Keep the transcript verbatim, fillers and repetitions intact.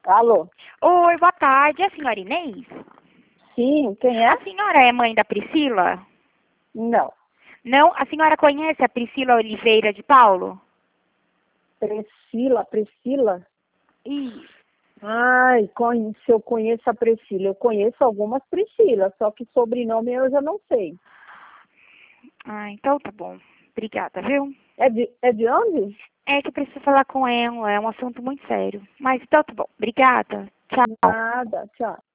Alô? Oi, boa tarde. É a senhora Inês? Sim, quem é? A senhora é mãe da Priscila? Não. Não? A senhora conhece a Priscila Oliveira de Paulo? Priscila, Priscila? Isso. Ai, conhe- se eu conheço a Priscila. Eu conheço algumas Priscilas, só que sobrenome eu já não sei. Ah, então tá bom. Obrigada, viu? É de, é de onde? É que eu preciso falar com ela, é um assunto muito sério. Mas então tá bom. Obrigada. Tchau. Nada, tchau.